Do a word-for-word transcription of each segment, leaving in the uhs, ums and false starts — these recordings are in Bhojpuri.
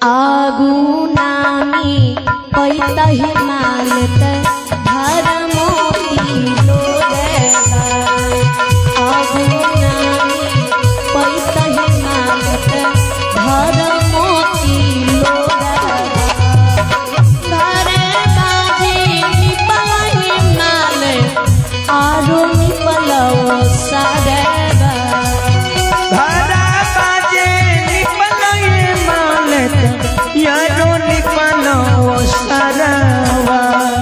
आगू नामी पैतहि मालत धर्मोती लोरेगा आगू नामी पैतहि मालत धर्मोती लोरेगा घरे बाजी निपलहि माल आरो निपलो सारेगा यारो निपलो सरवा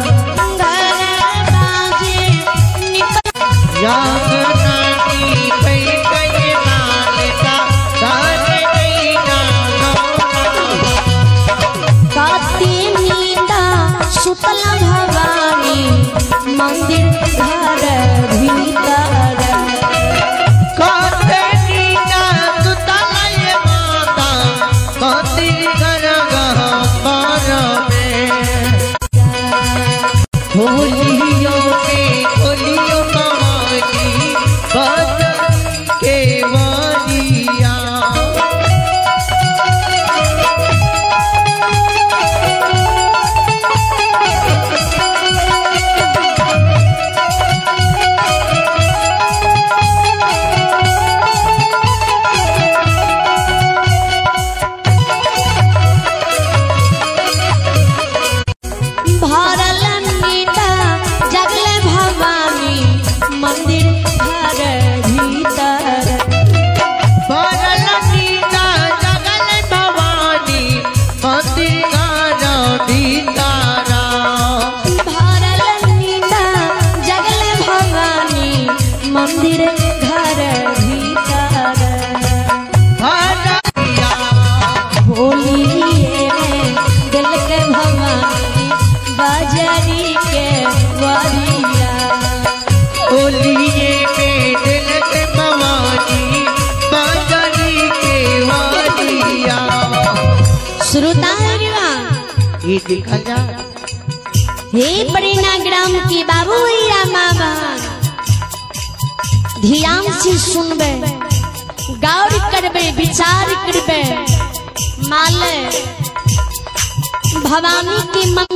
जागनाटी पे कई मालता सारे कई नानो काती नींदा सुतल भवानी मंदिर घर भीतर काते नीना सुतल माता मंदिर घर गहबर में होलियों के होलियों कहानी बस के वालिया भरल नींदा जगले भवानी मंदिर घर भीतर भरल नीना जगल भवानी मंदिर घर भीतारा भरल नींदा जगले भवानी मंदिर घर भीतर भरिया होलिए में दिल के भवानी बाजारी के वरिया होलिए में दिल के भवानी बाजारी के वालिया श्रोता ये देखा जा हे परिणा ग्राम की बाबू मामा ध्यान से सुनबे गौर करबे विचार करबे माले भवानी की मंग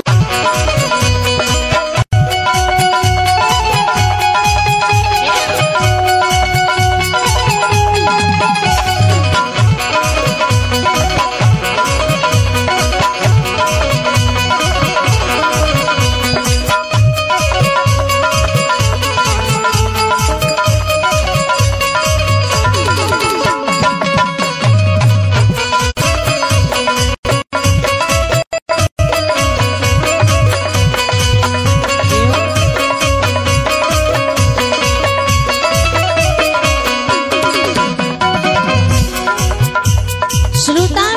श्रोता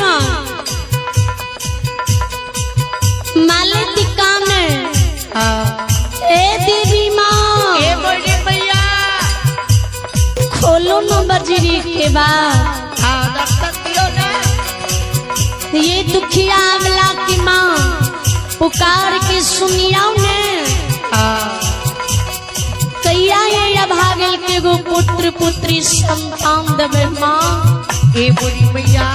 मालती कान ए देवी माँ ये बड़ी भैया खोलो न बजरी के बाद हाँ दस्तक दियो ना ये दुखिया अमला की माँ पुकार के सुनिया ने हाँ कैया ये भागल के गो पुत्र पुत्री संतान देवे माँ ये बड़ी भैया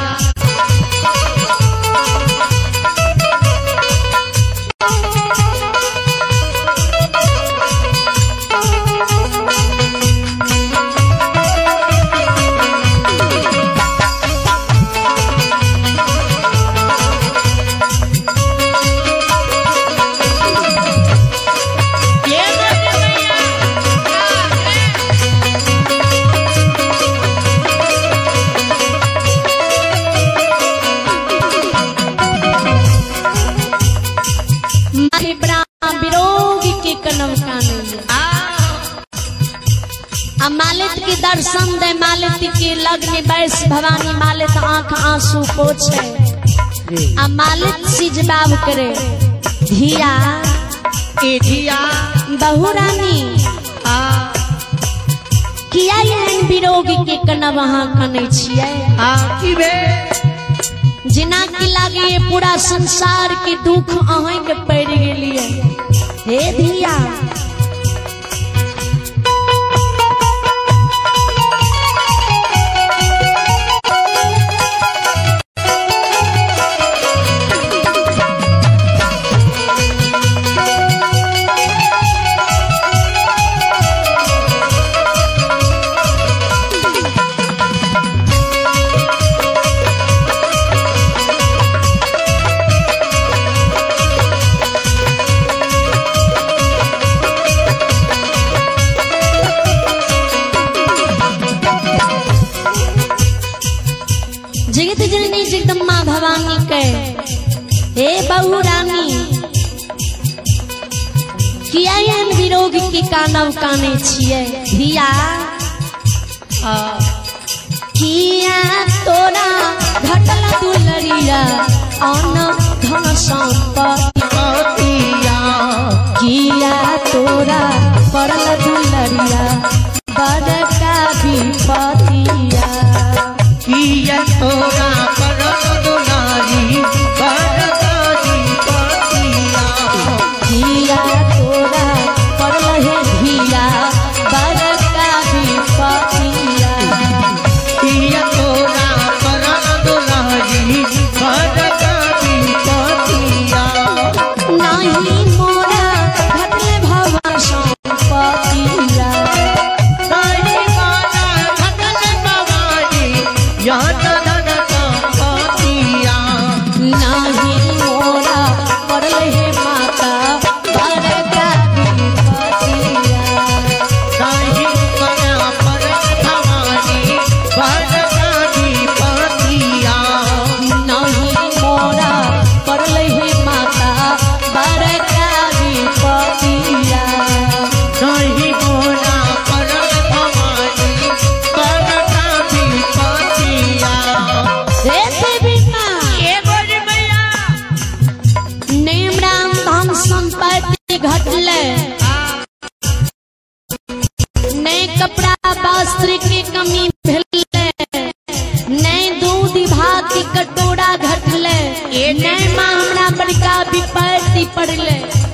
मालित के दर्शन दे मालित के लग्न बैस भवानी मालित आंख आंसू पोछे आ मालित सिजबाब करे धिया ए धिया बहुरानी आ किया एहन विरोगी के कन वहां कने छिए आ की बे जिना की लागे ये पूरा संसार के दुख अहीं के पड़ गेलिए हे धिया भवानी के हे बहू रानी किया एहन विरोग की कानव काने छिए धिया किया तोरा घटल दुलरिया अन धन संपत्ति किया तोरा पड़ल दुलरिया बड़का विपतिया किया तोरा परम दुलारी बड़का विपतिया किया तोरा पड़ल है धिया बड़का विपतिया किया तोरा परम दुलारी बड़का विपतिया नहीं मोरा घटले भवा संपतिया नहीं माना घटल भवानी याद धन संपतिया नहीं मोरा पड़ल है माता बड़का विपतिया नहीं माना परम भवानी बड़का विपतिया नहीं मोरा पड़ल है माता बड़का विपतिया नहीं बोला परम भवानी बड़का विपतिया हे देवी माँ नेम राम धन संपत्ति घटले नए कपड़ा वस्त्र की कमी भेले नए दूध भात की कटोरा घटले नए माँ हमरा बड़का विपत्ति पड़ले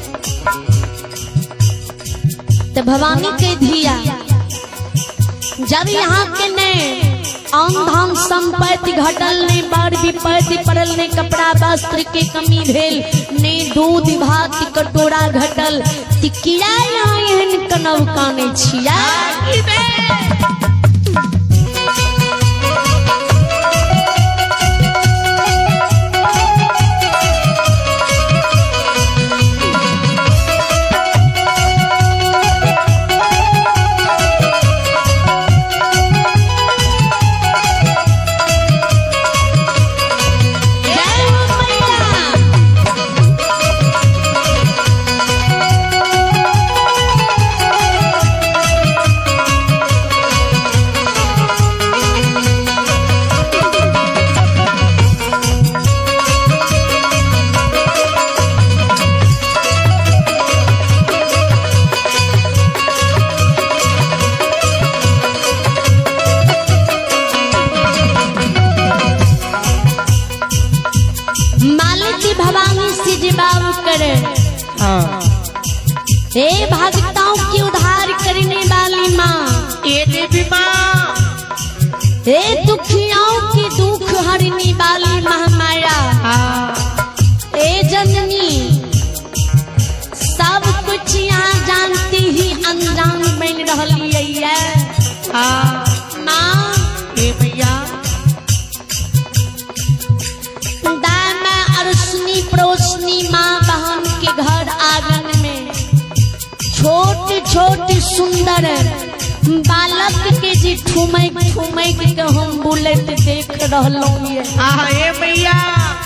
तो भवानी के धिया जब यहाँ के ने धन संपत्ति घटल ने बड़ विपत्ति पड़ल ने कपड़ा वस्त्र के कमी भेल ने दूध भात की कटोरा घटल तिकिया यहाँ एहन कनव काने छिया जय हो मैया मालती भवानी से जवाब करे हे भक्तों की उद्धार करने वाली माँ ये देवी माँ हे दुखियों की दुख हरने वाली महामाया हे जननी सब कुछ यहाँ जानती ही अनजान बन रही है माँ ये भैया दामा अरसनी पड़ोसनी माँ बहन के घर आंगन में छोटे छोटे सुंदर बालक के जी ठुमक ठुमक के हम बुलेट देख रहलों ये हाँ ये भैया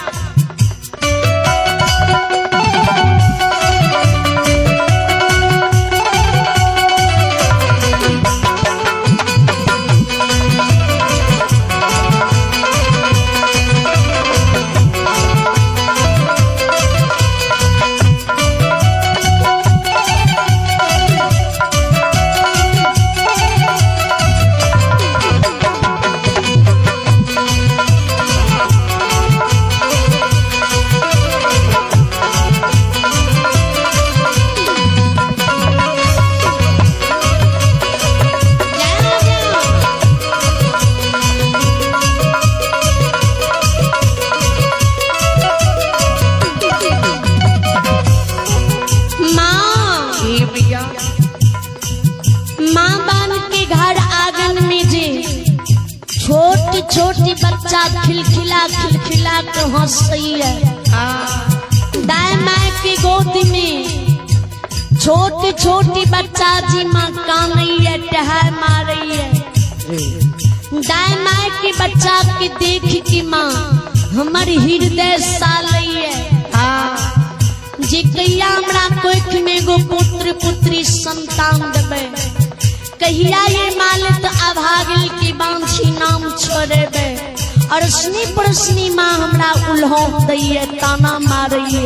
छोटी छोटी बच्चा खिलखिला खिलखिला के हंसती है। दाई माँ की गोदी में छोटी छोटी बच्चा जी माँ कानई है, टहर मार रही है। दाई माँ की बच्चा की देख की माँ हमर हृदय सालैया जे कहिया हमरा कोख में गो पुत्र पुत्री संतान देबे, कहिया ये मालिक अभागिल की बांछी नाम छोड़ेबे। अरसनी परसनी माँ हमरा उल्होम दैये, ताना मारैये।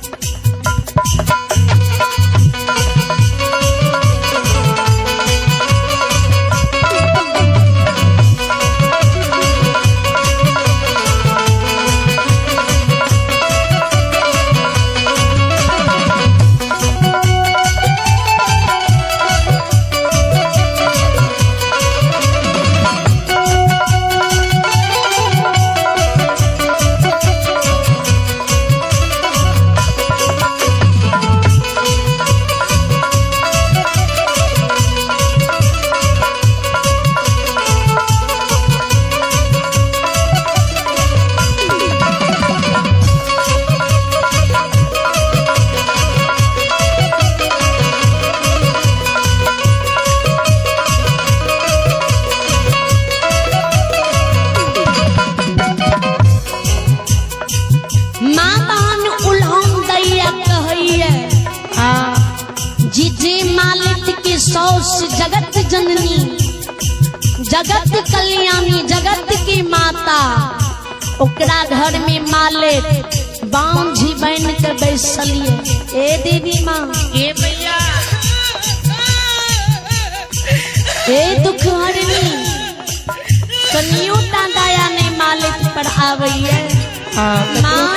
जगत जननी जगत कल्याणी जगत की माता, ओकरा घर में मालिक बांझी बन के बैसलिए। ए देवी माँ, ए भैया, ए दुख हरनी, कनियो ता दया ने मालिक पर आवैये। माँ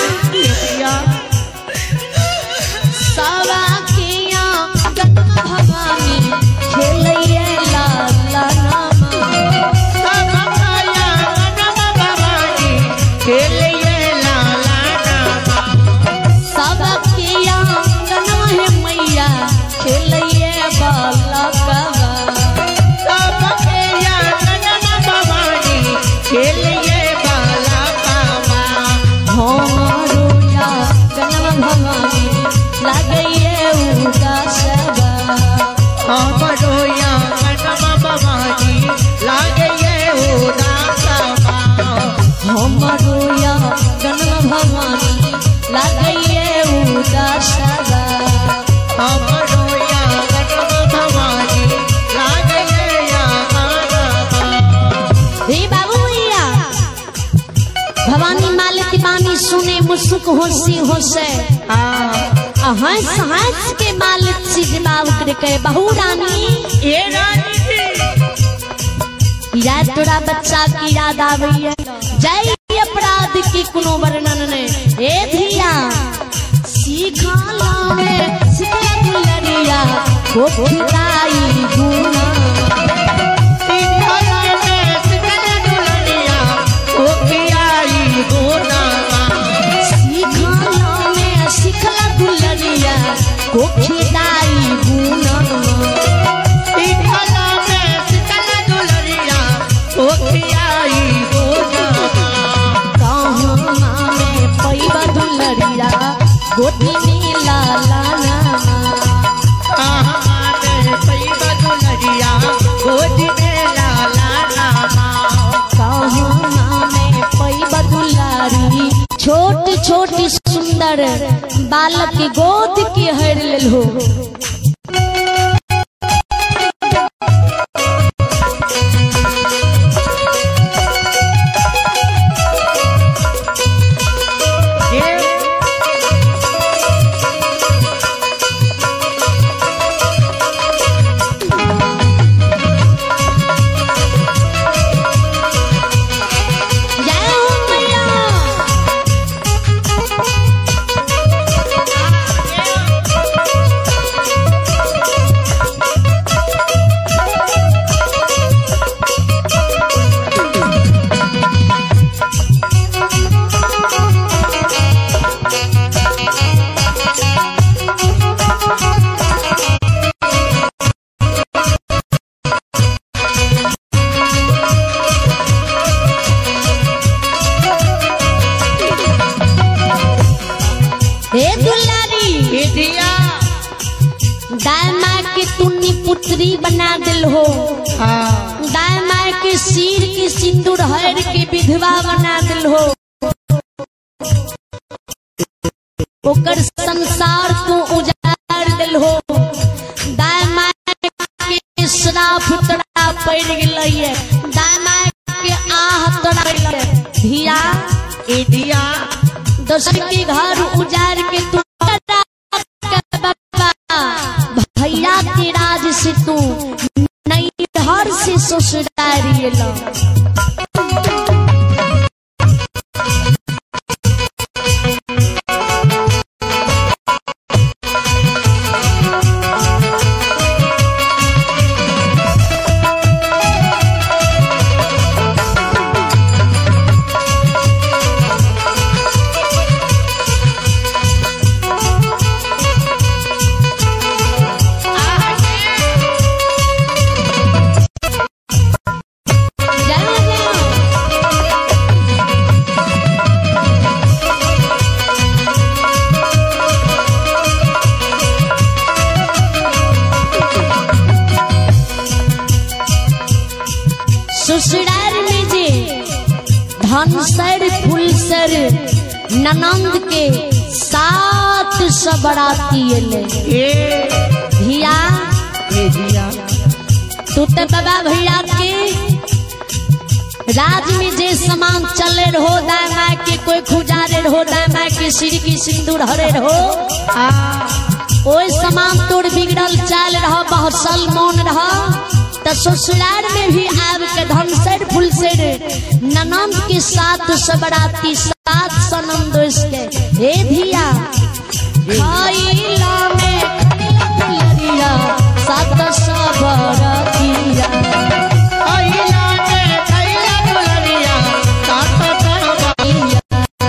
सावा किया भवानी खेलैये लाला नामा, सबकाया नम भवानी खेलैये लाला नामा, सबकिया गनवा है मैया खेलैये बाला कवा, सबकाया नम भवानी खेलैये बाला कवा। हमारो या गनवा भवानी लागैये उदासवा, हमरो या नम भवानी लागैये उदासवा, हमारो या गनवा भवानी लागैये उदासवा, हमरो या नम भवानी लागैये उदासवा। हे बाबू भैया, भवानी मालिक बानी सुने मुसुक होसी होसे, हंस हंस के मालिक से जवाब करके बहू रानी, ए रानी जी, याद तोरा बच्चा की याद आवैया, जय अपराध की कोनो वर्णन ने। ए धिया सीखला में सीखला दुलरिया को खुदाई गुना, सीखला में सीखला दुलरिया को खियाई गुना, सीखला में सीखला दुलरिया को खुदाई गुना, सीखला में सीखला दुलरिया को खियाई गुना। कहाँ में पैबा दुलरिया गोदी में लाला नामा, कहाँ में पैबा दुलरिया गोदी में लाला नामा, कहाँ में पैबा दुलारी छोटी छोटी सुंदर बालक की गोद की हर लेल हो। दाई माँ के तुन्नी पुत्री बना दिल हो, दाई माँ के सिर के सिंदूर हर के विधवा बना दिल हो। ओकर संसार तू उजाड़ दिल हो। दाय माय के श्राप तोरा पड़ गेलै, दाय माय के आह तोरा पड़ धिया ए दिया दोसर के घर उजाड़ के तू भैया के राज से तू नैहर से ससुरारी एला। ससुराल में जे धनसर फुलसर ननंद के सात सौ बराती एले। धिया ए दिया तू तो बाबा भैया के राज में जे सामान चले रहो, दाय माय के कोई खुजारे रहो, दाय माय के सिर की सिंदूर हरे रहो, ओए सामान तोड़ बिगड़ल चाल रहो, बहसल मौन रहो। तो ससुराल में भी आब के धनसर फुलसर ननंद के साथ सबराती सात सनम दोस्त के हे धिया खाइला में लरिया सात सबरातिया आइला में खैला दुलरिया सात सबरातिया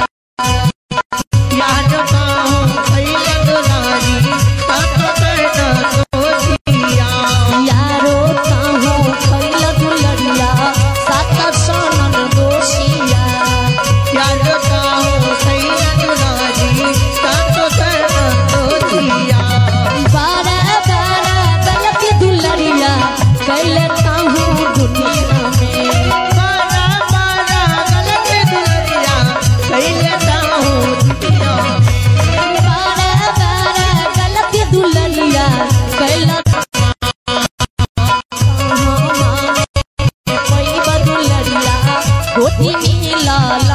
याद पाऊं खैला दुलारी सात सबरातिया यारो काहो खैला दुलरिया सात सनम दोसिया याद पाऊं खैला दुलारी सात सबरातिया बारा बारा बलक दुलरिया कैले ताहू दुनिया में बारा बारा गलत दुलरिया खैला ताऊं दुनिया बारा बारा बलक दुलरिया कैले कोई बदुलरिया होती में लाला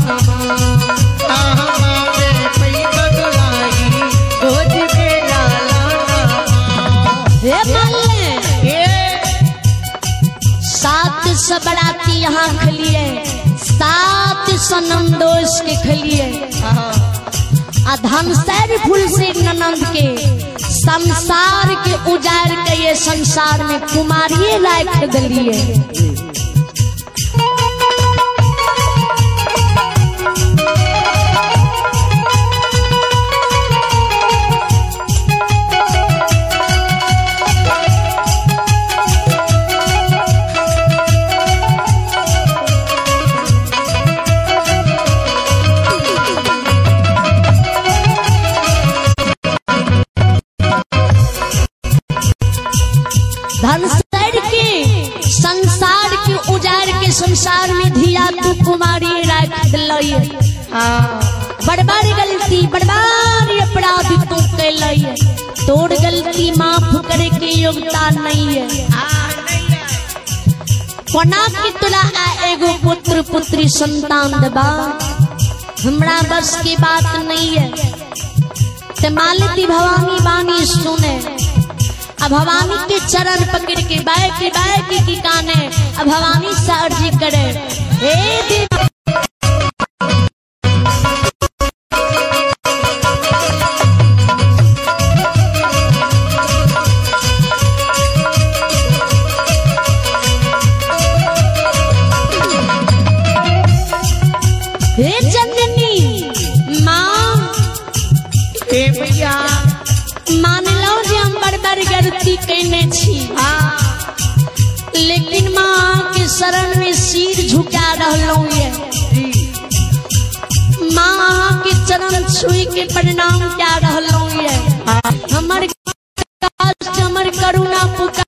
हे मल्ले सात सबराती यहाँ खलिए, सात सनम दोष के खलिए, आ धनसर फुलसर ननंद के संसार के उजाड़ के ये संसार में कुमारिये लायक दिलिए। धनसर के संसार के उजाड़ के संसार में धिया तू कुमारी रख दिलैये। बड़बार गलती बड़बार अपराध तू कैलैये, तोड़ गलती माफ करे के योग्यता नहीं है। कोना की तुला आ एगो पुत्र पुत्री संतान देबा हमरा बस की बात नहीं है। ते मालती भवानी बानी सुने, अब भवानी के चरण पकड़ के बैठ के बैठ की काने अब भवानी से अर्जी करे, हे देव हे जननी माँ हे भैया मान लो जे हम बड़ बड़ गलती कैने छी, लेकिन माँ के शरण में सिर झुका रहलौं ये। माँ के चरण छुई के प्रणाम क्या रहलौं ये। हमर कष्ट हमर करुणा पुकार